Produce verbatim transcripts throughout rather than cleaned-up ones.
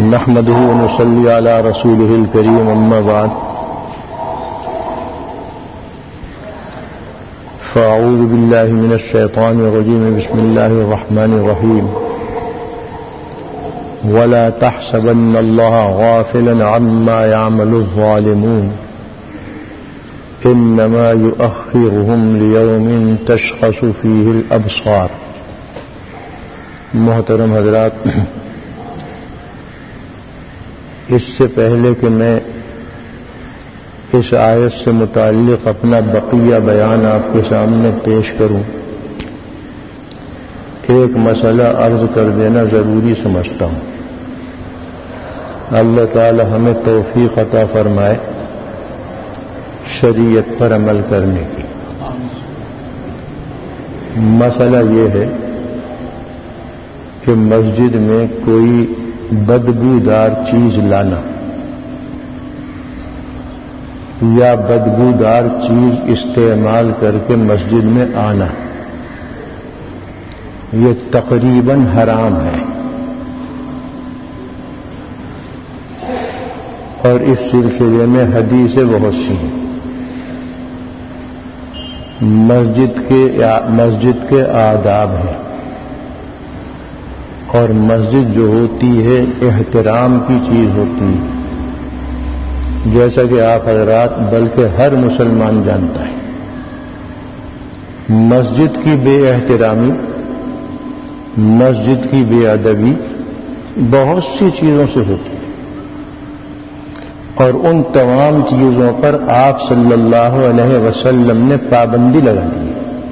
نحمده ونصلي على رسوله الكريم أما بعد فأعوذ بالله من الشيطان الرجيم بسم الله الرحمن الرحيم ولا تحسبن الله غافلا عما يعمل الظالمون إنما يؤخرهم ليوم تشخص فيه الأبصار. محترم حضرات، اس سے پہلے کہ میں اس آیت سے متعلق اپنا بقیہ بیان آپ کے سامنے پیش کروں، ایک مسئلہ عرض کر دینا ضروری سمجھتا ہوں. اللہ تعالی ہمیں توفیق عطا فرمائے شریعت پر عمل کرنے کی. مسئلہ یہ ہے کہ مسجد میں کوئی بدبودار چیز لانا یا بدبودار چیز استعمال کر کے مسجد میں آنا یہ تقریباً حرام ہے، اور اس سلسلے میں حدیثیں بہت سی ہیں. مسجد کے مسجد کے آداب ہیں، اور مسجد جو ہوتی ہے احترام کی چیز ہوتی ہے، جیسا کہ آپ حضرات بلکہ ہر مسلمان جانتا ہے. مسجد کی بے احترامی، مسجد کی بے ادبی بہت سی چیزوں سے ہوتی ہے، اور ان تمام چیزوں پر آپ صلی اللہ علیہ وسلم نے پابندی لگا دی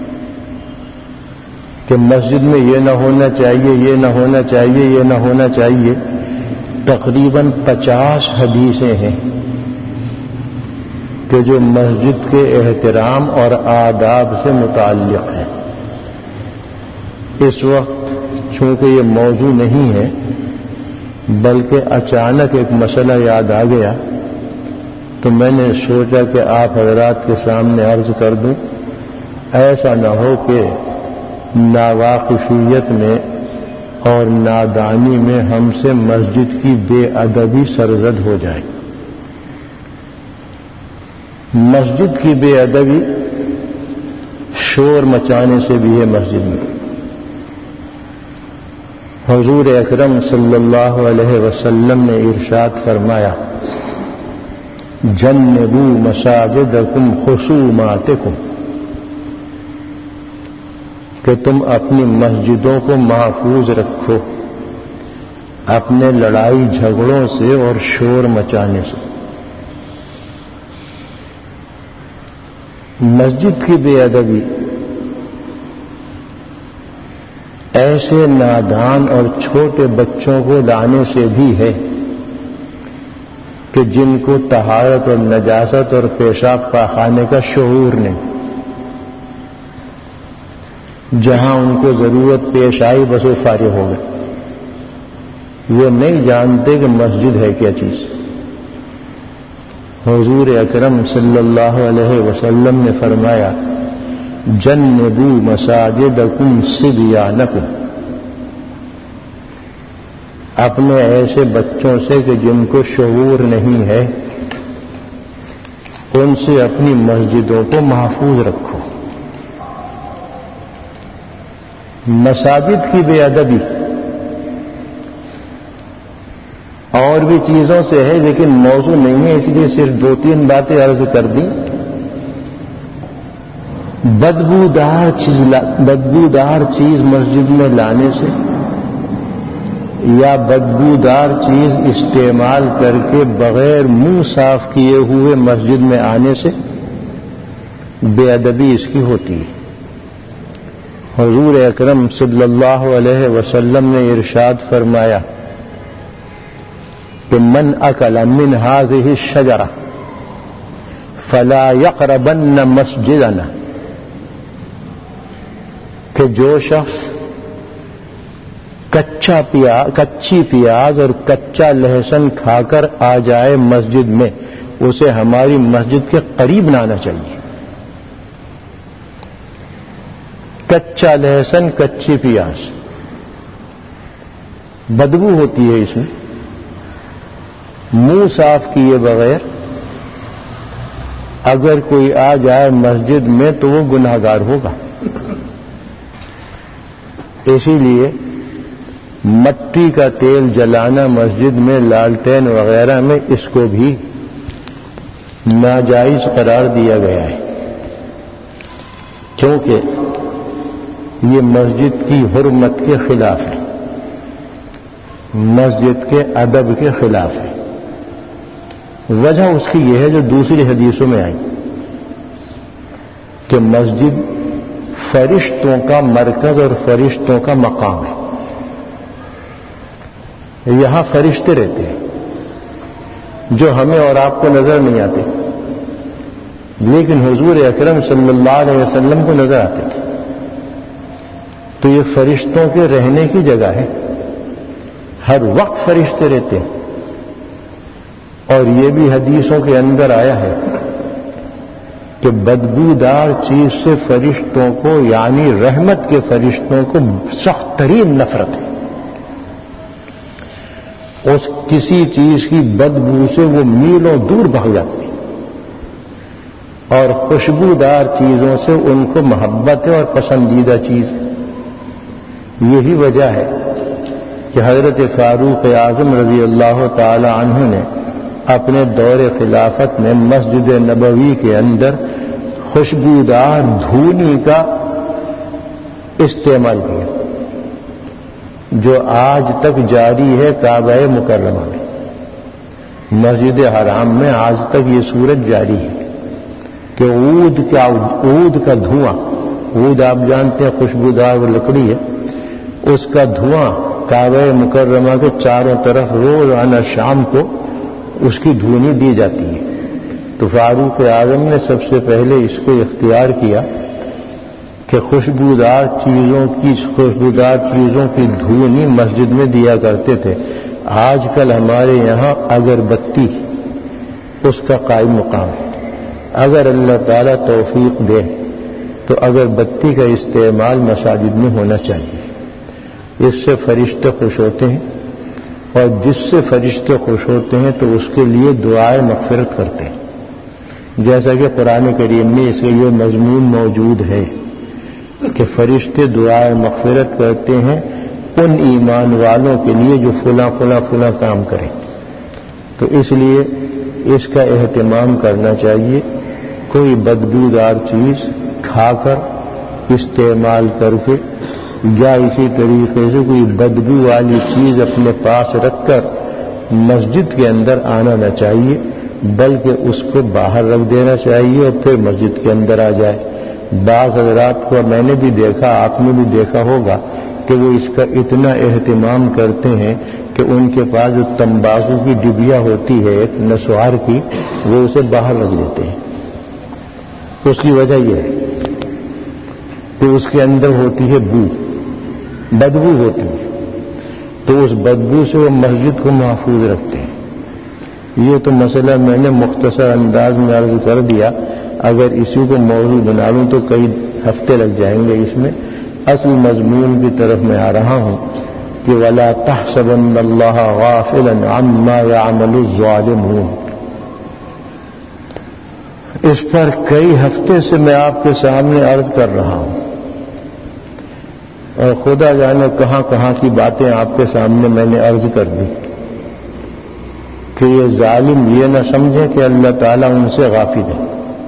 کہ مسجد میں یہ نہ ہونا چاہیے، یہ نہ ہونا چاہیے، یہ نہ ہونا چاہیے. تقریباً پچاس حدیثیں ہیں کہ جو مسجد کے احترام اور آداب سے متعلق ہیں. اس وقت چونکہ یہ موضوع نہیں ہے بلکہ اچانک ایک مسئلہ یاد آ گیا، تو میں نے سوچا کہ آپ حضرات کے سامنے عرض کر دوں. ایسا نہ ہو کہ ناواقفیت میں اور نادانی میں ہم سے مسجد کی بے ادبی سرزد ہو جائے. مسجد کی بے ادبی شور مچانے سے بھی ہے. مسجد میں حضور اکرم صلی اللہ علیہ وسلم نے ارشاد فرمایا، جنبوا مساجدکم خصوماتکم، کہ تم اپنی مسجدوں کو محفوظ رکھو اپنے لڑائی جھگڑوں سے اور شور مچانے سے. مسجد کی بے ادبی ایسے نادان اور چھوٹے بچوں کو لانے سے بھی ہے کہ جن کو طہارت اور نجاست اور پیشاب پاخانے کا شعور نہیں. جہاں ان کو ضرورت پیش آئی بس وہ فارغ ہو گئے. وہ نہیں جانتے کہ مسجد ہے کیا چیز. حضور اکرم صلی اللہ علیہ وسلم نے فرمایا، جنبوا مساجدکم صبیانکم، اپنے ایسے بچوں سے کہ جن کو شعور نہیں ہے ان سے اپنی مسجدوں کو محفوظ رکھو. مساجد کی بے ادبی اور بھی چیزوں سے ہے لیکن موضوع نہیں ہے، اس لیے صرف دو تین باتیں عرض کر دی. بدبودار چیز بدبودار چیز مسجد میں لانے سے یا بدبودار چیز استعمال کر کے بغیر منہ صاف کیے ہوئے مسجد میں آنے سے بے ادبی اس کی ہوتی ہے. حضور اکرم صلی اللہ علیہ وسلم نے ارشاد فرمایا کہ من اکل من هذه الشجرہ فلا یقربن مسجدنا، کہ جو شخص کچا پیاز کچی پیاز اور کچا لہسن کھا کر آ جائے مسجد میں، اسے ہماری مسجد کے قریب نہ آنا چاہیے. کچا لہسن، کچی پیاز، بدبو ہوتی ہے اس میں. منہ صاف کیے بغیر اگر کوئی آ جائے مسجد میں تو وہ گناہگار ہوگا. اسی لیے مٹی کا تیل جلانا مسجد میں لالٹین وغیرہ میں اس کو بھی ناجائز قرار دیا گیا ہے، کیونکہ یہ مسجد کی حرمت کے خلاف ہے، مسجد کے ادب کے خلاف ہے. وجہ اس کی یہ ہے جو دوسری حدیثوں میں آئی کہ مسجد فرشتوں کا مرکز اور فرشتوں کا مقام ہے. یہاں فرشتے رہتے ہیں جو ہمیں اور آپ کو نظر نہیں آتے، لیکن حضور اکرم صلی اللہ علیہ وسلم کو نظر آتے تھے. تو یہ فرشتوں کے رہنے کی جگہ ہے، ہر وقت فرشتے رہتے ہیں. اور یہ بھی حدیثوں کے اندر آیا ہے کہ بدبودار چیز سے فرشتوں کو یعنی رحمت کے فرشتوں کو سخت ترین نفرت ہے. اس کسی چیز کی بدبو سے وہ میلوں دور بھاگ جاتے ہیں، اور خوشبودار چیزوں سے ان کو محبت ہے اور پسندیدہ چیز ہے. یہی وجہ ہے کہ حضرت فاروق اعظم رضی اللہ تعالی عنہ نے اپنے دور خلافت میں مسجد نبوی کے اندر خوشبودار دھونی کا استعمال کیا، جو آج تک جاری ہے کعبہ مکرمہ میں. مسجد حرام میں آج تک یہ صورت جاری ہے کہ عود کا عود کا دھواں، عود آپ جانتے ہیں خوشبودار وہ لکڑی ہے، اس کا دھواں کعبہ مکرمہ کے چاروں طرف روزانہ شام کو اس کی دھونی دی جاتی ہے. تو فاروق اعظم نے سب سے پہلے اس کو اختیار کیا کہ خوشبودار چیزوں کی خوشبودار چیزوں کی دھونی مسجد میں دیا کرتے تھے. آج کل ہمارے یہاں اگربتی اس کا قائم مقام ہے. اگر اللہ تعالیٰ توفیق دے تو اگربتی کا استعمال مساجد میں ہونا چاہیے. اس سے فرشتے خوش ہوتے ہیں، اور جس سے فرشتے خوش ہوتے ہیں تو اس کے لیے دعائیں مغفرت کرتے ہیں. جیسا کہ قرآن کریم میں اس کا یہ مضمون موجود ہے کہ فرشتے دعائیں مغفرت کرتے ہیں ان ایمان والوں کے لیے جو فلاں فلاں فلاں کام کریں. تو اس لیے اس کا اہتمام کرنا چاہیے. کوئی بدبودار چیز کھا کر استعمال کر کے یا اسی طریقے سے کوئی بدبو والی چیز اپنے پاس رکھ کر مسجد کے اندر آنا نہ چاہیے، بلکہ اس کو باہر رکھ دینا چاہیے اور پھر مسجد کے اندر آ جائے. بعض حضرات کو میں نے بھی دیکھا، آپ نے بھی دیکھا ہوگا کہ وہ اس کا اتنا اہتمام کرتے ہیں کہ ان کے پاس جو تمباکو کی ڈبیا ہوتی ہے ایک نسوار کی، وہ اسے باہر رکھ دیتے ہیں. اس کی وجہ یہ ہے کہ اس کے اندر ہوتی ہے بو، بدبو ہوتی ہے، تو اس بدبو سے وہ مسجد کو محفوظ رکھتے ہیں. یہ تو مسئلہ میں نے مختصر انداز میں عرض کر دیا. اگر اسی کو موضوع بنا لوں تو کئی ہفتے لگ جائیں گے. اس میں اصل مضمون کی طرف میں آ رہا ہوں کہ وَلَا تَحْسَبَنَّ اللَّهَ غَافِلًا عَمَّا يَعْمَلُ الظَّالِمُونَ. اس پر کئی ہفتے سے میں آپ کے سامنے عرض کر رہا ہوں، اور خدا جانے کہاں کہاں کی باتیں آپ کے سامنے میں نے عرض کر دی کہ یہ ظالم یہ نہ سمجھے کہ اللہ تعالیٰ ان سے غافل ہے.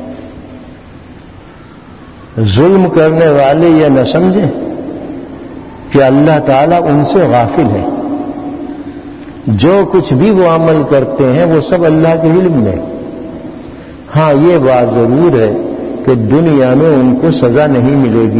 ظلم کرنے والے یہ نہ سمجھیں کہ اللہ تعالیٰ ان سے غافل ہے. جو کچھ بھی وہ عمل کرتے ہیں وہ سب اللہ کے علم میں. ہاں یہ بات ضرور ہے کہ دنیا میں ان کو سزا نہیں ملے گی،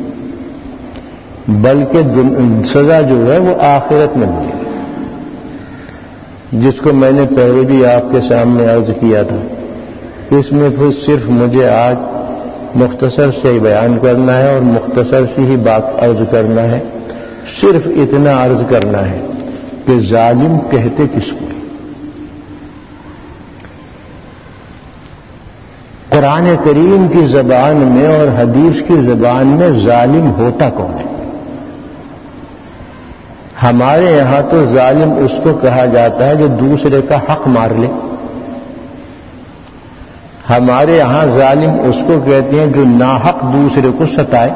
بلکہ سزا جو ہے وہ آخرت میں ملے گی، جس کو میں نے پہلے بھی آپ کے سامنے عرض کیا تھا. اس میں پھر صرف مجھے آج مختصر سے ہی بیان کرنا ہے اور مختصر سی ہی بات عرض کرنا ہے. صرف اتنا عرض کرنا ہے کہ ظالم کہتے کس کو؟ قرآن کریم کی زبان میں اور حدیث کی زبان میں ظالم ہوتا کون ہے؟ ہمارے یہاں تو ظالم اس کو کہا جاتا ہے جو دوسرے کا حق مار لے. ہمارے یہاں ظالم اس کو کہتے ہیں جو ناحق دوسرے کو ستائے.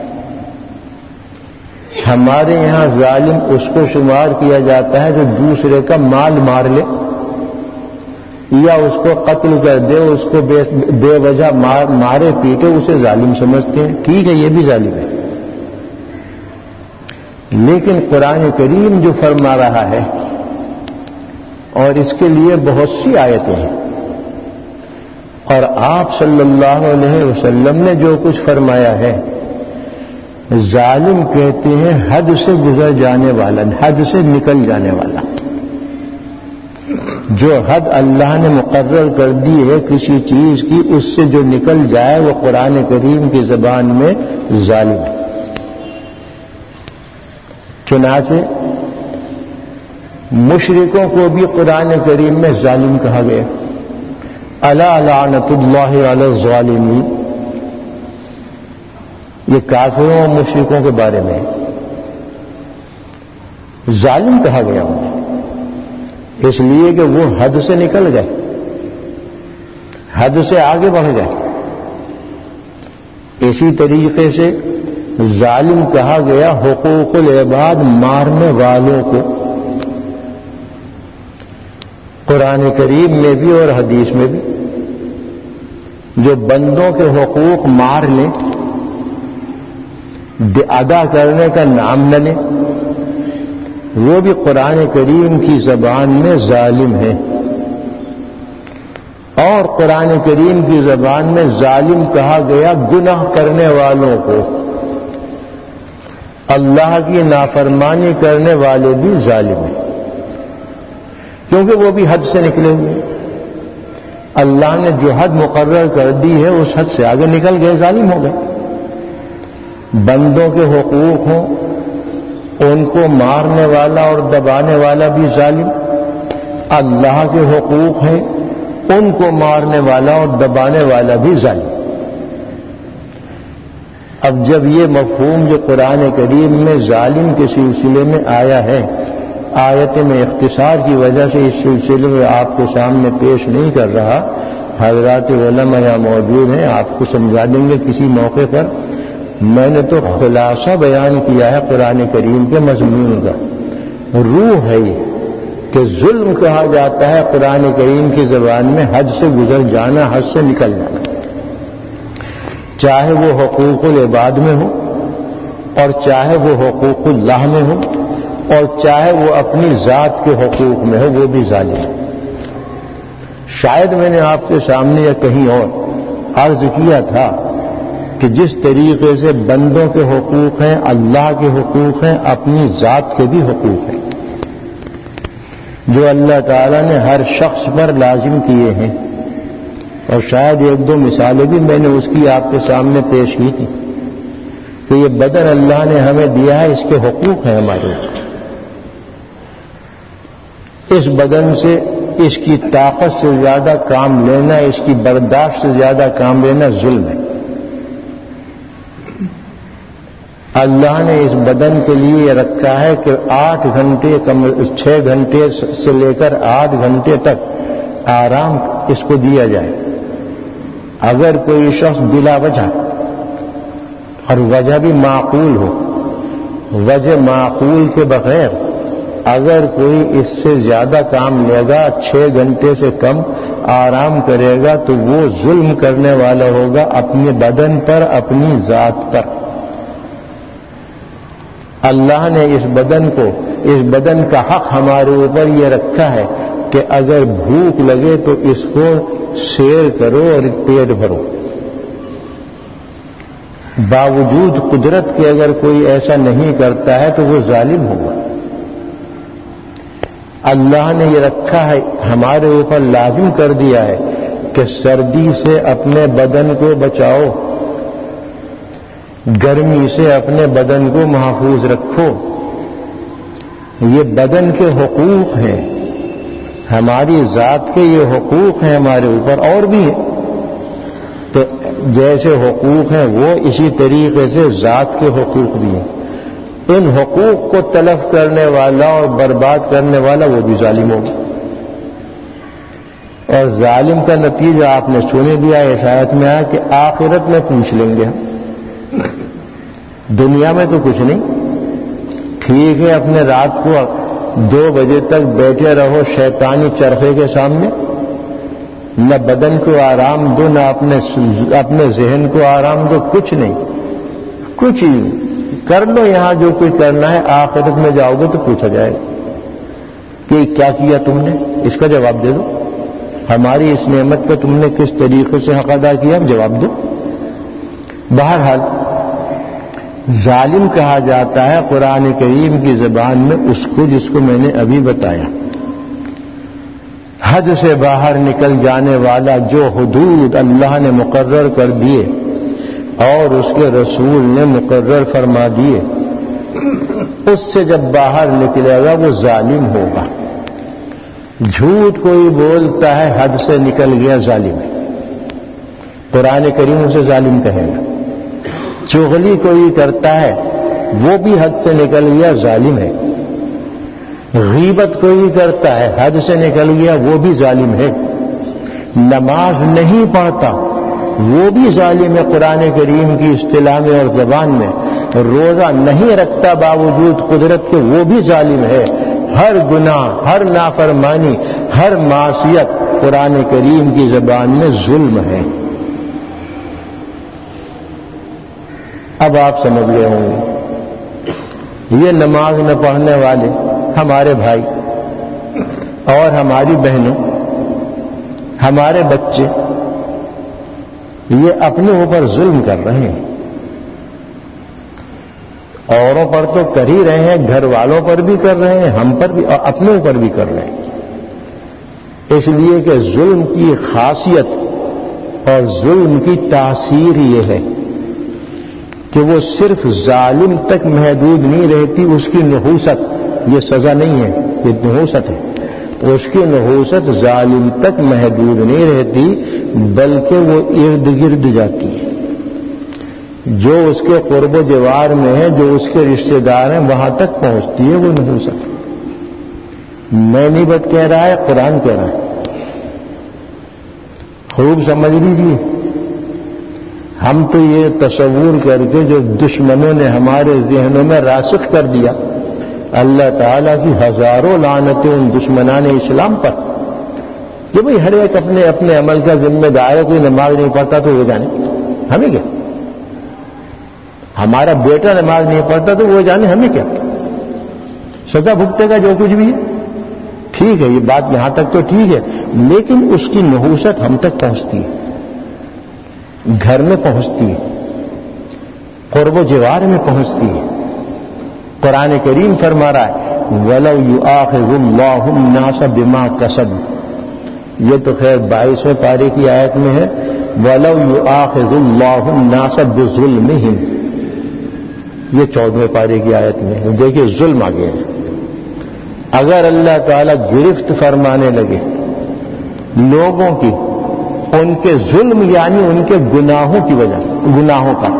ہمارے یہاں ظالم اس کو شمار کیا جاتا ہے جو دوسرے کا مال مار لے یا اس کو قتل کر دے, اس کو بے, بے وجہ مار, مارے پیٹے, اسے ظالم سمجھتے ہیں. ٹھیک ہے, یہ بھی ظالم ہے. لیکن قرآن کریم جو فرما رہا ہے, اور اس کے لیے بہت سی آیتیں ہیں, اور آپ صلی اللہ علیہ وسلم نے جو کچھ فرمایا ہے, ظالم کہتے ہیں حد سے گزر جانے والا, حد سے نکل جانے والا. جو حد اللہ نے مقرر کر دی ہے کسی چیز کی, اس سے جو نکل جائے وہ قرآن کریم کی زبان میں ظالم ہے. چنانچہ مشرکوں کو بھی قرآن کریم میں ظالم کہا گیا. الا لعنت اللہ علی الظالمین, یہ کافروں اور مشرکوں کے بارے میں ظالم کہا گیا انہیں, اس لیے کہ وہ حد سے نکل گئے, حد سے آگے بڑھ گئے. اسی طریقے سے ظالم کہا گیا حقوق العباد مارنے والوں کو, قرآن کریم میں بھی اور حدیث میں بھی. جو بندوں کے حقوق مار لیں, ادا کرنے کا نام نہ لیں, وہ بھی قرآن کریم کی زبان میں ظالم ہے. اور قرآن کریم کی زبان میں ظالم کہا گیا گناہ کرنے والوں کو. اللہ کی نافرمانی کرنے والے بھی ظالم ہیں, کیونکہ وہ بھی حد سے نکلے ہوئے. اللہ نے جو حد مقرر کر دی ہے اس حد سے آگے نکل گئے, ظالم ہو گئے. بندوں کے حقوق ہوں, ان کو مارنے والا اور دبانے والا بھی ظالم. اللہ کے حقوق ہیں, ان کو مارنے والا اور دبانے والا بھی ظالم. اب جب یہ مفہوم جو قرآن کریم میں ظالم کے سلسلے میں آیا ہے, آیت میں اختصار کی وجہ سے اس سلسلے میں آپ کو سامنے پیش نہیں کر رہا, حضرات علماء یہاں موجود ہیں, آپ کو سمجھا دیں گے کسی موقع پر. میں نے تو خلاصہ بیان کیا ہے قرآن کریم کے مضمون کا. روح ہے یہ کہ ظلم کہا جاتا ہے قرآن کریم کی زبان میں حد سے گزر جانا, حد سے نکل جانا, چاہے وہ حقوق العباد میں ہو اور چاہے وہ حقوق اللہ میں ہو اور چاہے وہ اپنی ذات کے حقوق میں ہو, وہ بھی ظالم ہے. شاید میں نے آپ کے سامنے یا کہیں اور عرض کیا تھا کہ جس طریقے سے بندوں کے حقوق ہیں, اللہ کے حقوق ہیں, اپنی ذات کے بھی حقوق ہیں جو اللہ تعالیٰ نے ہر شخص پر لازم کیے ہیں. اور شاید ایک دو مثالیں بھی میں نے اس کی آپ کے سامنے پیش کی تھی کہ یہ بدن اللہ نے ہمیں دیا ہے, اس کے حقوق ہیں ہمارے. اس بدن سے اس کی طاقت سے زیادہ کام لینا, اس کی برداشت سے زیادہ کام لینا ظلم ہے. اللہ نے اس بدن کے لیے یہ رکھا ہے کہ آٹھ گھنٹے چھ گھنٹے سے لے کر آٹھ گھنٹے تک آرام اس کو دیا جائے. اگر کوئی شخص بلا وجہ, اور وجہ بھی معقول ہو, وجہ معقول کے بغیر اگر کوئی اس سے زیادہ کام لے گا, چھ گھنٹے سے کم آرام کرے گا, تو وہ ظلم کرنے والا ہوگا اپنے بدن پر, اپنی ذات پر. اللہ نے اس بدن کو, اس بدن کا حق ہمارے اوپر یہ رکھا ہے کہ اگر بھوک لگے تو اس کو سیر کرو اور پیٹ بھرو. باوجود قدرت کے اگر کوئی ایسا نہیں کرتا ہے تو وہ ظالم ہوگا. اللہ نے یہ رکھا ہے, ہمارے اوپر لازم کر دیا ہے کہ سردی سے اپنے بدن کو بچاؤ, گرمی سے اپنے بدن کو محفوظ رکھو. یہ بدن کے حقوق ہیں, ہماری ذات کے یہ حقوق ہیں ہمارے اوپر, اور بھی ہیں. تو جیسے حقوق ہیں وہ, اسی طریقے سے ذات کے حقوق بھی ہیں. ان حقوق کو تلف کرنے والا اور برباد کرنے والا وہ بھی ظالم ہوگا. اور ظالم کا نتیجہ آپ نے سنے دیا. اس آیت میں آیا کہ آخرت میں پوچھ لیں گے ہم. دنیا میں تو کچھ نہیں. ٹھیک ہے اپنے رات کو دو بجے تک بیٹھے رہو شیطانی چرخے کے سامنے, نہ بدن کو آرام دو نہ اپنے اپنے ذہن کو آرام دو, کچھ نہیں. کچھ ہی کر لو یہاں جو کچھ کرنا ہے, آخرت میں جاؤ گے تو پوچھا جائے گا کہ کیا کیا تم نے. اس کا جواب دے دو. ہماری اس نعمت کا تم نے کس طریقے سے حق ادا کیا, جواب دو. بہرحال ظالم کہا جاتا ہے قرآن کریم کی زبان میں اس کو جس کو میں نے ابھی بتایا, حد سے باہر نکل جانے والا, جو حدود اللہ نے مقرر کر دیے اور اس کے رسول نے مقرر فرما دیے, اس سے جب باہر نکلے گا وہ ظالم ہوگا. جھوٹ کوئی بولتا ہے حد سے نکل گیا ظالم ہے, قرآن کریم اسے ظالم کہے گا. چغلی کوئی کرتا ہے وہ بھی حد سے نکل گیا ظالم ہے. غیبت کوئی کرتا ہے حد سے نکل گیا وہ بھی ظالم ہے. نماز نہیں پڑھتا وہ بھی ظالم ہے قرآن کریم کی اصطلاح میں اور زبان میں. روزہ نہیں رکھتا باوجود قدرت کے وہ بھی ظالم ہے. ہر گناہ, ہر نافرمانی, ہر معصیت قرآن کریم کی زبان میں ظلم ہے. اب آپ سمجھ گئے ہوں گے یہ نماز نہ پڑھنے والے ہمارے بھائی اور ہماری بہنوں, ہمارے بچے, یہ اپنے اوپر ظلم کر رہے ہیں. اوروں پر تو کر ہی رہے ہیں, گھر والوں پر بھی کر رہے ہیں, ہم پر بھی اور اپنے اوپر بھی کر رہے ہیں. اس لیے کہ ظلم کی خاصیت اور ظلم کی تاثیر یہ ہے کہ وہ صرف ظالم تک محدود نہیں رہتی. اس کی نحوست, یہ سزا نہیں ہے, یہ نحوست ہے. اس کی نحوست ظالم تک محدود نہیں رہتی بلکہ وہ ارد گرد جاتی ہے. جو اس کے قرب و جوار میں ہے, جو اس کے رشتہ دار ہیں, وہاں تک پہنچتی ہے وہ نحوست. میں نہیں بات کہہ رہا ہے, قرآن کہہ رہا ہے. خوب سمجھ لیجیے. ہم تو یہ تصور کر کے جو دشمنوں نے ہمارے ذہنوں میں راسخ کر دیا, اللہ تعالیٰ کی ہزاروں لعنتیں ان دشمنان اسلام پر, کہ بھئی ہر ایک اپنے اپنے عمل کا ذمہ دار ہے. کوئی نماز نہیں پڑھتا تو وہ جانے ہمیں کیا, ہمارا بیٹا نماز نہیں پڑھتا تو وہ جانے ہمیں کیا, سزا بھگتے گا جو کچھ بھی ہے. ٹھیک ہے, یہ بات یہاں تک تو ٹھیک ہے, لیکن اس کی نحوست ہم تک پہنچتی ہے, گھر میں پہنچتی ہے, قرب و جوار میں پہنچتی ہے. قرآن کریم فرما رہا ہے وَلَوْ يُؤَاخِذُ اللَّهُ النَّاسَ بِمَا كَسَبُوا, یہ تو خیر بائیسویں پارے کی آیت میں ہے. وَلَوْ يُؤَاخِذُ اللَّهُ النَّاسَ بِظُلْمِهِمْ, یہ چودہویں پارے کی آیت میں ہے. دیکھیے ظلم آ گیا. اگر اللہ تعالیٰ گرفت فرمانے لگے لوگوں کی ان کے ظلم یعنی ان کے گناہوں کی وجہ, گناہوں کا,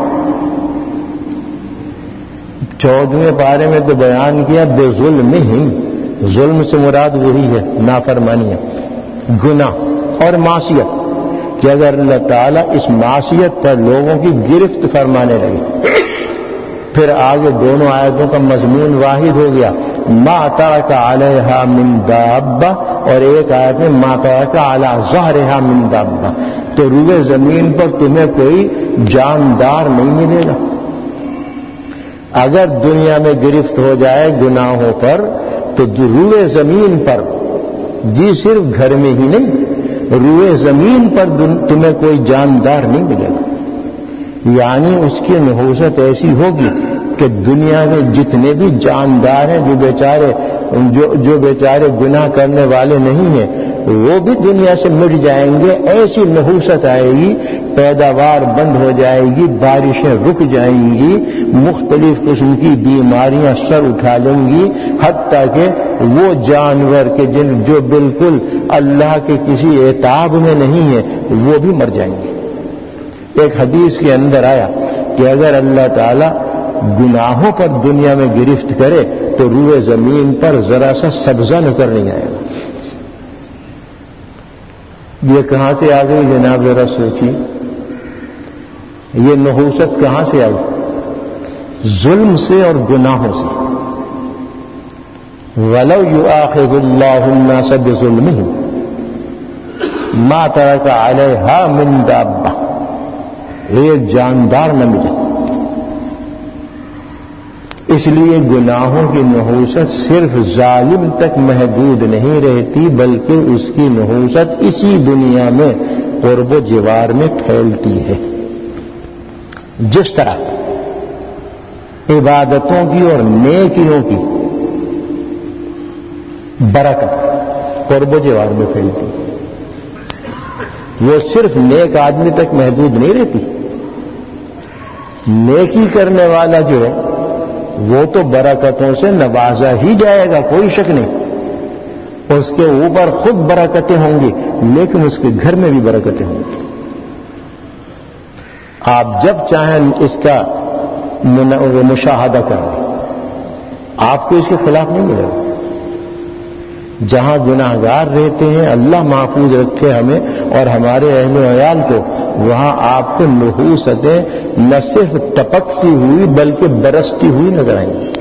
چودہویں پارے میں تو بیان کیا بے ظلم ہی, ظلم سے مراد وہی ہے نافرمانی, گناہ اور معصیت, کہ اگر اللہ تعالیٰ اس معصیت پر لوگوں کی گرفت فرمانے لگے, پھر آگے دونوں آیتوں کا مضمون واحد ہو گیا, ما ترک علیہا من دابہ, اور ایک آیت میں ما ترک علی ظہرہا من دابہ, تو روئے زمین پر تمہیں کوئی جاندار نہیں ملے گا. اگر دنیا میں گرفت ہو جائے گناہوں پر تو روئے زمین پر, جی صرف گھر میں ہی نہیں, روئے زمین پر تمہیں کوئی جاندار نہیں ملے گا. یعنی اس کی نحوست ایسی ہوگی کہ دنیا میں جتنے بھی جاندار ہیں جو بیچارے جو جو بیچارے گناہ کرنے والے نہیں ہیں وہ بھی دنیا سے مٹ جائیں گے. ایسی نحوست آئے گی, پیداوار بند ہو جائے گی, بارشیں رک جائیں گی, مختلف قسم کی بیماریاں سر اٹھا لیں گی, حتیٰ کہ وہ جانور کے جن جو بالکل اللہ کے کسی عتاب میں نہیں ہیں وہ بھی مر جائیں گے. ایک حدیث کے اندر آیا کہ اگر اللہ تعالیٰ گناہوں پر دنیا میں گرفت کرے تو روئے زمین پر ذرا سا سبزہ نظر نہیں آئے گا. یہ کہاں سے آ گئی جناب؟ ذرا سوچیے، یہ نحوست کہاں سے آئی؟ ظلم سے اور گناہوں سے. وَلَوْ يُؤَاخِذُ اللَّهُ النَّاسَ بِظُلْمِهِمْ مَا تَرَكَ عَلَيْهَا مِن دَابَّةٍ، ایک جاندار نہ ملے. اس لیے گناہوں کی نحوست صرف ظالم تک محدود نہیں رہتی، بلکہ اس کی نحوست اسی دنیا میں قرب و جوار میں پھیلتی ہے. جس طرح عبادتوں کی اور نیکیوں کی برکت قرب و جوار میں پھیلتی ہے، وہ صرف نیک آدمی تک محدود نہیں رہتی. نیکی کرنے والا جو ہے وہ تو برکتوں سے نوازا ہی جائے گا، کوئی شک نہیں. اس کے اوپر خود برکتیں ہوں گی، لیکن اس کے گھر میں بھی برکتیں ہوں گی. آپ جب چاہیں اس کا مشاہدہ کریں، آپ کو اس کے خلاف نہیں ملے گا. جہاں گناہگار رہتے ہیں، اللہ محفوظ رکھے ہمیں اور ہمارے اہل و عیال کو، وہاں آپ کو نحوستیں نہ صرف ٹپکتی ہوئی بلکہ برستی ہوئی نظر آئیں گی،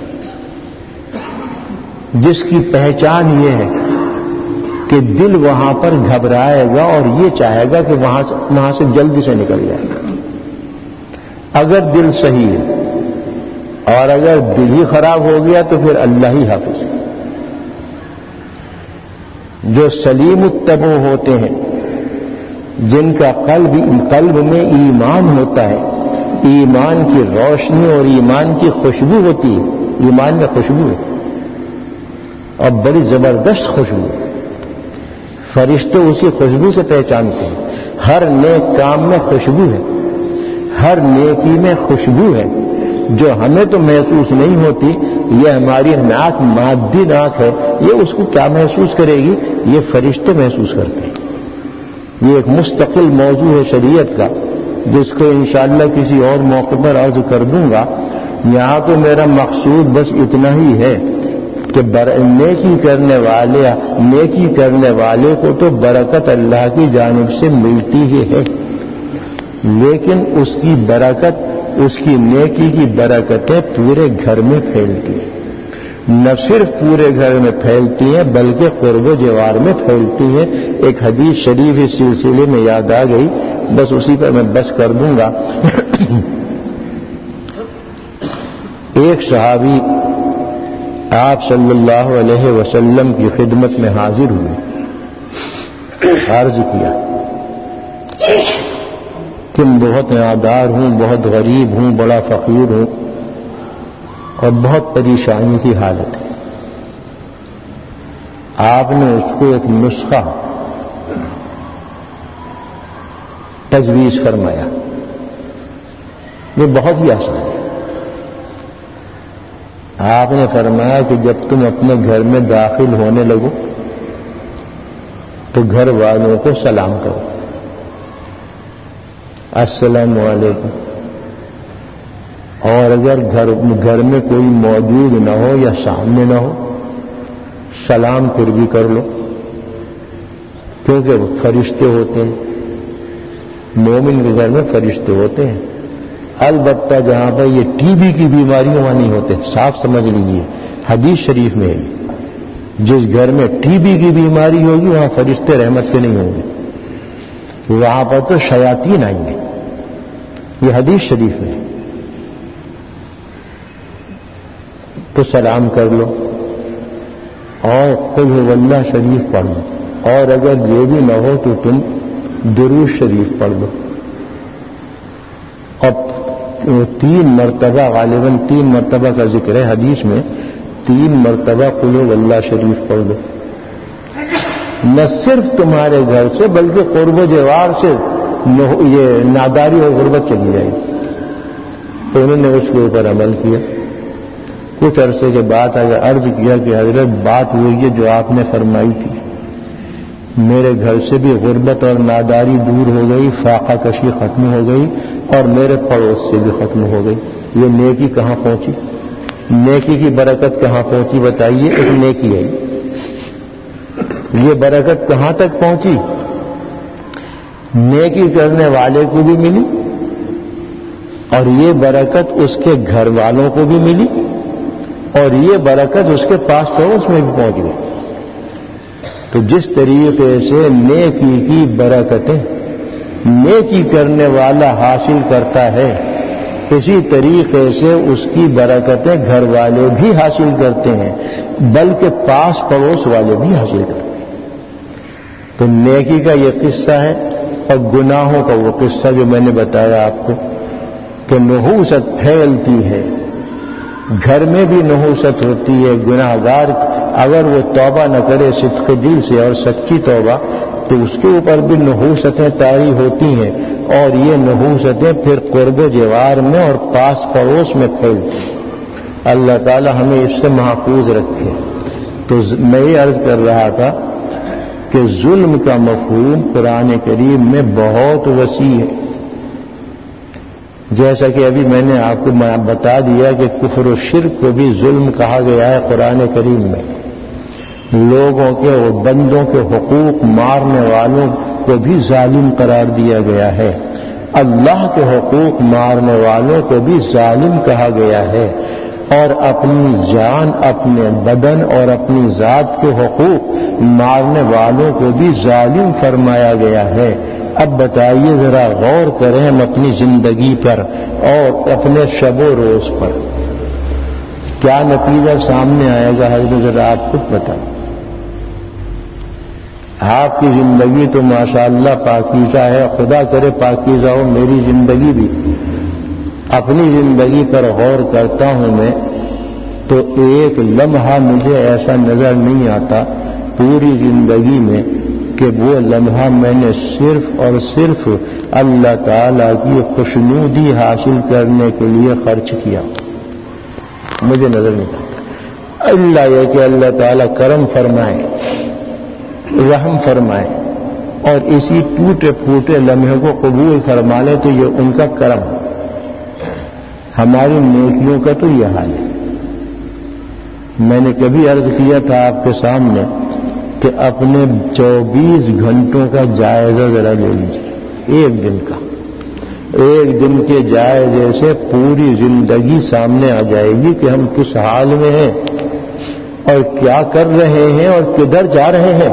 جس کی پہچان یہ ہے کہ دل وہاں پر گھبرائے گا اور یہ چاہے گا کہ وہاں سے وہاں سے جلدی سے نکل جائے گا. اگر دل صحیح ہے، اور اگر دل ہی خراب ہو گیا تو پھر اللہ ہی حافظ ہے. جو سلیم الطبع ہوتے ہیں، جن کا قلب قلب میں ایمان ہوتا ہے، ایمان کی روشنی اور ایمان کی خوشبو ہوتی ہے. ایمان میں خوشبو ہے اور بڑی زبردست خوشبو ہے. فرشتے اسی خوشبو سے پہچانتے ہیں. ہر نیک کام میں خوشبو ہے، ہر نیکی میں خوشبو ہے، جو ہمیں تو محسوس نہیں ہوتی. یہ ہماری ناک مادی ناک ہے، یہ اس کو کیا محسوس کرے گی؟ یہ فرشتے محسوس کرتے ہیں. یہ ایک مستقل موضوع ہے شریعت کا، جس کو انشاءاللہ کسی اور موقع پر عرض کر دوں گا. یہاں تو میرا مقصود بس اتنا ہی ہے کہ نیکی کرنے والے نیکی کرنے والے کو تو برکت اللہ کی جانب سے ملتی ہی ہے، لیکن اس کی برکت، اس کی نیکی کی برکتیں پورے گھر میں پھیلتی ہیں. نہ صرف پورے گھر میں پھیلتی ہیں بلکہ قرب و جوار میں پھیلتی ہیں. ایک حدیث شریف اس سلسلے میں یاد آ گئی، بس اسی پر میں بس کر دوں گا. ایک صحابی آپ صلی اللہ علیہ وسلم کی خدمت میں حاضر ہوئے. عرض کیا کہ بہت نادار ہوں، بہت غریب ہوں، بڑا فقیر ہوں اور بہت پریشانی کی حالت ہے. آپ نے اس کو ایک نسخہ تجویز فرمایا. یہ بہت ہی آسان ہے. آپ نے فرمایا کہ جب تم اپنے گھر میں داخل ہونے لگو تو گھر والوں کو سلام کرو، السلام علیکم. اور اگر گھر گھر میں کوئی موجود نہ ہو یا سامنے نہ ہو، سلام پھر بھی کر لو، کیونکہ وہ فرشتے ہوتے ہیں. مومن کے گھر میں فرشتے ہوتے ہیں. البتہ جہاں پر یہ ٹی بی کی بیماریوں وہاں نہیں ہوتے، صاف سمجھ لیجیے. حدیث شریف میں ہے جس گھر میں ٹی بی کی بیماری ہوگی وہاں فرشتے رحمت سے نہیں ہوں گے، وہاں پر تو شیاطین آئیں گے. یہ حدیث شریف میں ہے. تو سلام کر لو اور قل هو اللہ شریف پڑھ لو، اور اگر یہ بھی نہ ہو تو تم درود شریف پڑھ لو. اور تین مرتبہ، غالباً تین مرتبہ کا ذکر ہے حدیث میں، تین مرتبہ قل هو اللہ شریف پڑھ لو. نہ صرف تمہارے گھر سے بلکہ قرب و جوار سے یہ ناداری اور غربت چلی جائے گی. تو انہوں نے اس کے اوپر عمل کیا. کچھ عرصے کے بعد اگر عرض کیا کہ حضرت بات ہوئی ہے جو آپ نے فرمائی تھی، میرے گھر سے بھی غربت اور ناداری دور ہو گئی، فاقہ کشی ختم ہو گئی اور میرے پڑوس سے بھی ختم ہو گئی. یہ نیکی کہاں پہنچی؟ نیکی کی برکت کہاں پہنچی بتائیے؟ ایک نیکی ہے، یہ برکت کہاں تک پہنچی؟ نیکی کرنے والے کو بھی ملی اور یہ برکت اس کے گھر والوں کو بھی ملی اور یہ برکت اس کے پاس پڑوس میں بھی پہنچ گئی۔ تو جس طریقے سے نیکی کی برکتیں نیکی کرنے والا حاصل کرتا ہے، اسی طریقے سے اس کی برکتیں گھر والے بھی حاصل کرتے ہیں، بلکہ پاس پڑوس والے بھی حاصل کرتے ہیں۔ تو نیکی کا یہ قصہ ہے، اور گناہوں کا وہ قصہ جو میں نے بتایا آپ کو کہ نحوست پھیلتی ہے، گھر میں بھی نحوست ہوتی ہے۔ گناہ گار اگر وہ توبہ نہ کرے صدق دل سے اور سچی توبہ، تو اس کے اوپر بھی نحوستیں طاری ہوتی ہیں، اور یہ نحوستیں پھر قرب و جوار میں اور پاس پڑوس میں پھیلتی ہیں۔ اللہ تعالی ہمیں اس سے محفوظ رکھے۔ تو میں یہ عرض کر رہا تھا کہ ظلم کا مفہوم قرآن کریم میں بہت وسیع ہے، جیسا کہ ابھی میں نے آپ کو بتا دیا کہ کفر و شرک کو بھی ظلم کہا گیا ہے قرآن کریم میں۔ لوگوں کے اور بندوں کے حقوق مارنے والوں کو بھی ظالم قرار دیا گیا ہے، اللہ کے حقوق مارنے والوں کو بھی ظالم کہا گیا ہے، اور اپنی جان، اپنے بدن اور اپنی ذات کے حقوق مارنے والوں کو بھی ظالم فرمایا گیا ہے۔ اب بتائیے ذرا غور کریں ہم اپنی زندگی پر اور اپنے شب و روز پر کیا نتیجہ سامنے آئے گا؟ حضرت ذرا آپ خود بتائیں۔ آپ کی زندگی تو ماشاءاللہ پاکیزہ ہے، خدا کرے پاکیزہ ہو میری زندگی بھی۔ اپنی زندگی پر غور کرتا ہوں میں تو ایک لمحہ مجھے ایسا نظر نہیں آتا پوری زندگی میں کہ وہ لمحہ میں نے صرف اور صرف اللہ تعالیٰ کی خوشنودی حاصل کرنے کے لیے خرچ کیا، مجھے نظر نہیں آتا۔ اللہ یہ کہ اللہ تعالیٰ کرم فرمائے، رحم فرمائے اور اسی ٹوٹے پھوٹے لمحے کو قبول فرما لے تو یہ ان کا کرم۔ ہماری نیکیوں کا تو یہ حال ہے۔ میں نے کبھی عرض کیا تھا آپ کے سامنے کہ اپنے چوبیس گھنٹوں کا جائزہ ذرا لے لیجیے، ایک دن کا، ایک دن کے جائزے سے پوری زندگی سامنے آ جائے گی کہ ہم کس حال میں ہیں اور کیا کر رہے ہیں اور کدھر جا رہے ہیں۔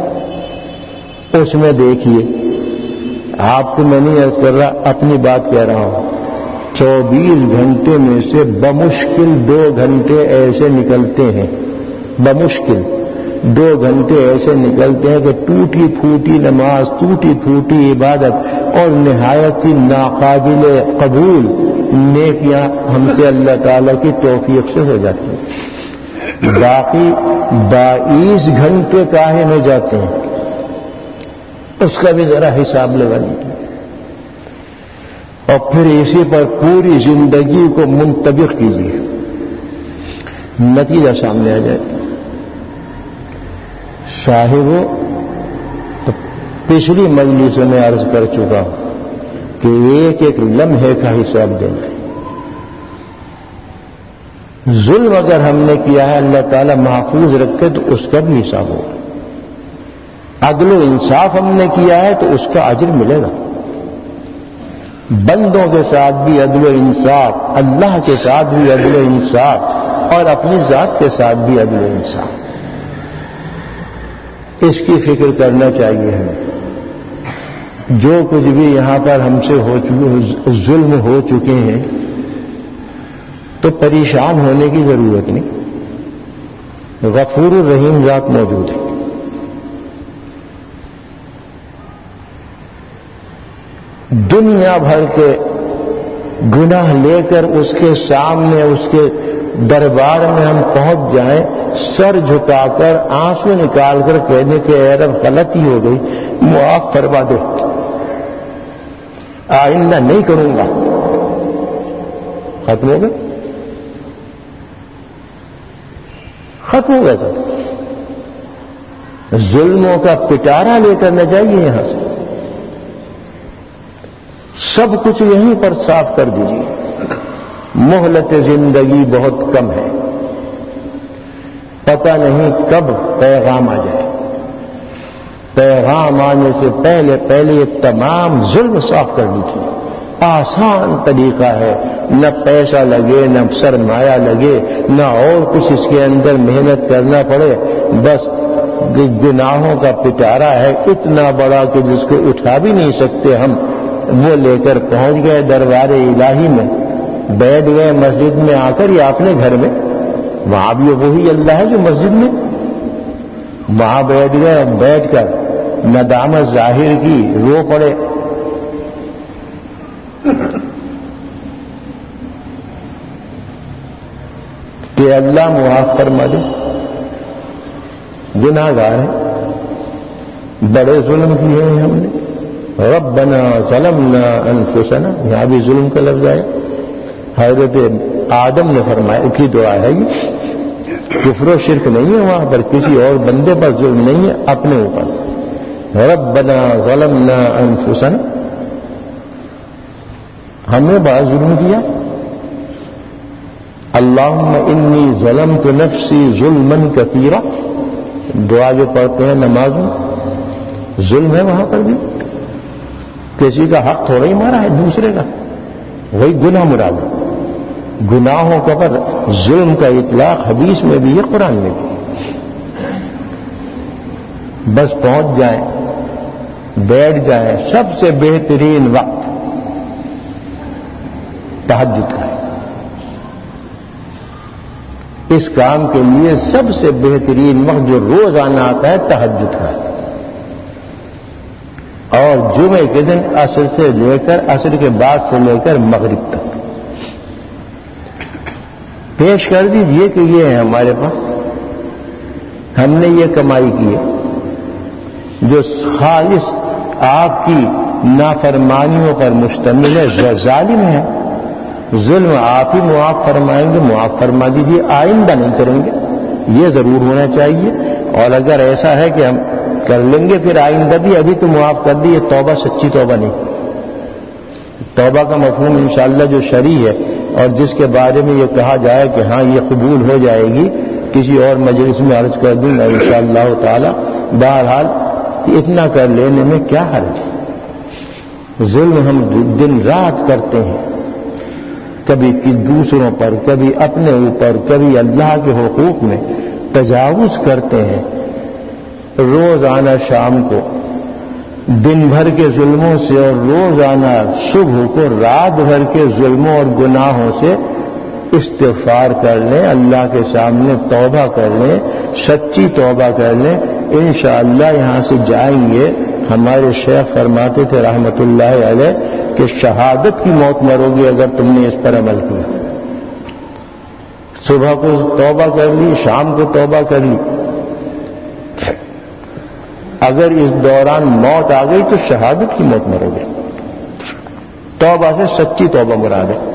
اس میں دیکھیے، آپ کو میں نہیں عرض کر رہا، اپنی بات کہہ رہا ہوں، چوبیس گھنٹے میں سے بمشکل دو گھنٹے ایسے نکلتے ہیں، بمشکل دو گھنٹے ایسے نکلتے ہیں کہ ٹوٹی پھوٹی نماز، ٹوٹی پھوٹی عبادت اور نہایت ہی ناقابل قبول نیکیاں ہم سے اللہ تعالیٰ کی توفیق سے ہو جاتی ہیں۔ باقی بائیس گھنٹے کاہے میں جاتے ہیں، اس کا بھی ذرا حساب لگا لیجیے، اور پھر اسی پر پوری زندگی کو منطبق کیجیے، نتیجہ سامنے آ جائے۔ صاحبو، تو پچھلی مجلس میں عرض کر چکا ہوں کہ ایک ایک لمحے کا حساب دینا ہے۔ ظلم اگر ہم نے کیا ہے اللہ تعالیٰ محفوظ رکھے تو اس کا بھی حساب ہوگا۔ عدل و انصاف ہم نے کیا ہے تو اس کا اجر ملے گا۔ بندوں کے ساتھ بھی عدل و انصاف، اللہ کے ساتھ بھی عدل و انصاف اور اپنی ذات کے ساتھ بھی عدل و انصاف، اس کی فکر کرنا چاہیے ہمیں۔ جو کچھ بھی یہاں پر ہم سے ہو چکے ظلم ہو چکے ہیں تو پریشان ہونے کی ضرورت نہیں، غفور الرحیم ذات موجود ہے۔ دنیا بھر کے گناہ لے کر اس کے سامنے، اس کے دربار میں ہم پہنچ جائیں، سر جھکا کر آنسو نکال کر کہنے کہ اے رب غلطی ہو گئی، معاف فرما دے، آئندہ نہیں کروں گا، ختم ہو گئے، ختم ہو گیا تھا۔ ظلموں کا پٹارا لے کر نہ جائیے یہاں سے، سب کچھ یہیں پر صاف کر دیجیے۔ مہلت زندگی بہت کم ہے، پتہ نہیں کب پیغام آ جائے۔ پیغام آنے سے پہلے پہلے یہ تمام ظلم صاف کرنی چاہیے۔ آسان طریقہ ہے، نہ پیسہ لگے، نہ سرمایہ لگے، نہ اور کچھ اس کے اندر محنت کرنا پڑے، بس گناہوں کا پٹارا ہے اتنا بڑا کہ جس کو اٹھا بھی نہیں سکتے ہم، وہ لے کر پہنچ گئے دربار الہی میں، بیٹھ گئے مسجد میں آ کر یا اپنے گھر میں، وہاں بھی وہی اللہ ہے جو مسجد میں، وہاں بیٹھ گئے، بیٹھ کر ندامت ظاہر کی، رو پڑے۔ کہ اللہ معاف فرما دے، گناہ گار ہیں، بڑے ظلم کیے ہیں ہم نے، ربنا ظلمنا انفسنا، یہاں بھی ظلم کا لفظ آیا۔ حضرت آدم نے فرمایا کی دعا ہے یہ، کفر و شرک نہیں ہے وہاں پر، کسی اور بندے پر ظلم نہیں ہے، اپنے اوپر۔ ربنا ظلمنا انفسنا، ہم نے بڑا ظلم کیا۔ اللہم انی ظلمت نفسی ظلما کثیرا، دعا جو پڑھتے ہیں نماز میں، ظلم ہے وہاں پر بھی، کسی کا حق تھوڑا ہی مارا ہے دوسرے کا، وہی گناہ مراد ہے۔ گناہوں کا پر ظلم کا اطلاق حدیث میں بھی ہے، قرآن میں بھی۔ بس پہنچ جائیں، بیٹھ جائیں، سب سے بہترین وقت تہجد کا ہے۔ اس کام کے لیے سب سے بہترین وقت جو روز آنا آتا ہے تہجد کا ہے، اور جمعے کے دن عصر سے لے کر عصر کے بعد سے لے کر مغرب تک پیش کر دیجئے کہ یہ ہے ہمارے پاس، ہم نے یہ کمائی کی ہے جو خالص آپ کی نافرمانیوں پر مشتمل ہے، ظالم ہے، ظلم آپ ہی معاف فرمائیں گے، معاف فرما دیجیے، آئندہ نہیں کریں گے، یہ ضرور ہونا چاہیے۔ اور اگر ایسا ہے کہ ہم کر لیں گے پھر آئندہ بھی، ابھی تو معاف کر دیے، توبہ سچی توبہ نہیں۔ توبہ کا مفہوم انشاءاللہ جو شرعی ہے اور جس کے بارے میں یہ کہا جائے کہ ہاں یہ قبول ہو جائے گی، کسی اور مجلس میں عرض کر دوں گا انشاءاللہ تعالی۔ بہرحال اتنا کر لینے میں کیا حرج ہے؟ ظلم ہم دن رات کرتے ہیں، کبھی دوسروں پر، کبھی اپنے اوپر، کبھی اللہ کے حقوق میں تجاوز کرتے ہیں۔ روزانہ شام کو دن بھر کے ظلموں سے اور روزانہ صبح کو رات بھر کے ظلموں اور گناہوں سے استغفار کر لیں، اللہ کے سامنے توبہ کر لیں، سچی توبہ کر لیں، انشاءاللہ یہاں سے جائیں گے۔ ہمارے شیخ فرماتے تھے رحمت اللہ علیہ کہ شہادت کی موت مرو گی اگر تم نے اس پر عمل کیا۔ صبح کو توبہ کر لی، شام کو توبہ کر لی، اگر اس دوران موت آ گئی تو شہادت کی موت مرو گے۔ توبہ سے سچی توبہ مراد ہے،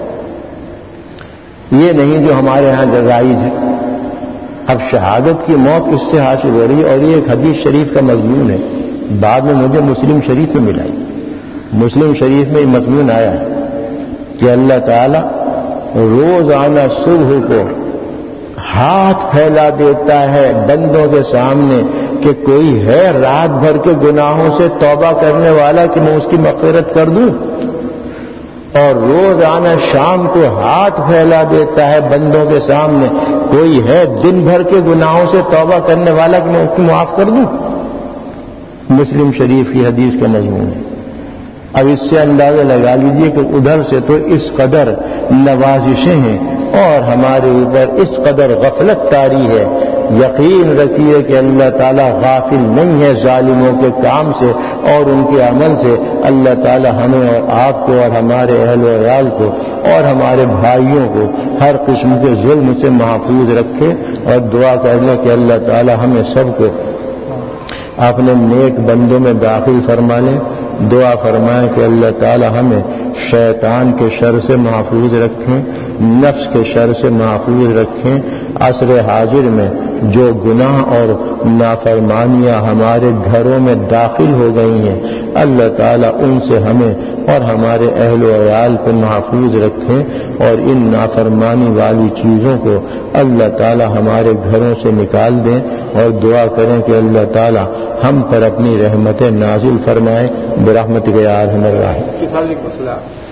یہ نہیں جو ہمارے ہاں جزائز ہے۔ اب شہادت کی موت اس سے حاصل ہو رہی ہے، اور یہ ایک حدیث شریف کا مضمون ہے، بعد میں مجھے مسلم شریف میں ملا۔ مسلم شریف میں یہ مضمون آیا ہے کہ اللہ تعالی روزانہ صبح کو ہاتھ پھیلا دیتا ہے بندوں کے سامنے کہ کوئی ہے رات بھر کے گناہوں سے توبہ کرنے والا کہ میں اس کی مغفرت کر دوں، اور روزانہ شام کو ہاتھ پھیلا دیتا ہے بندوں کے سامنے کوئی ہے دن بھر کے گناہوں سے توبہ کرنے والا کہ میں اس کی معاف کر دوں۔ مسلم شریف کی حدیث کا مضمون ہے۔ اب اس سے اندازہ لگا لیجئے کہ ادھر سے تو اس قدر نوازشیں ہیں اور ہمارے اوپر اس قدر غفلت طاری ہے۔ یقین رکھیے کہ اللہ تعالیٰ غافل نہیں ہے ظالموں کے کام سے اور ان کے عمل سے۔ اللہ تعالیٰ ہمیں اور آپ کو اور ہمارے اہل و عیال کو اور ہمارے بھائیوں کو ہر قسم کے ظلم سے محفوظ رکھے، اور دعا کرنے کہ اللہ تعالیٰ ہمیں سب کو اپنے نیک بندوں میں داخل فرما لیں۔ دعا فرمائیں کہ اللہ تعالی ہمیں شیطان کے شر سے محفوظ رکھیں، نفس کے شر سے محفوظ رکھیں، عصر حاضر میں جو گناہ اور نافرمانیاں ہمارے گھروں میں داخل ہو گئی ہیں، اللہ تعالیٰ ان سے ہمیں اور ہمارے اہل و عیال کو محفوظ رکھیں، اور ان نافرمانی والی چیزوں کو اللہ تعالیٰ ہمارے گھروں سے نکال دیں، اور دعا کریں کہ اللہ تعالیٰ ہم پر اپنی رحمتیں نازل فرمائے برحمتک یا ارحم الراحمین۔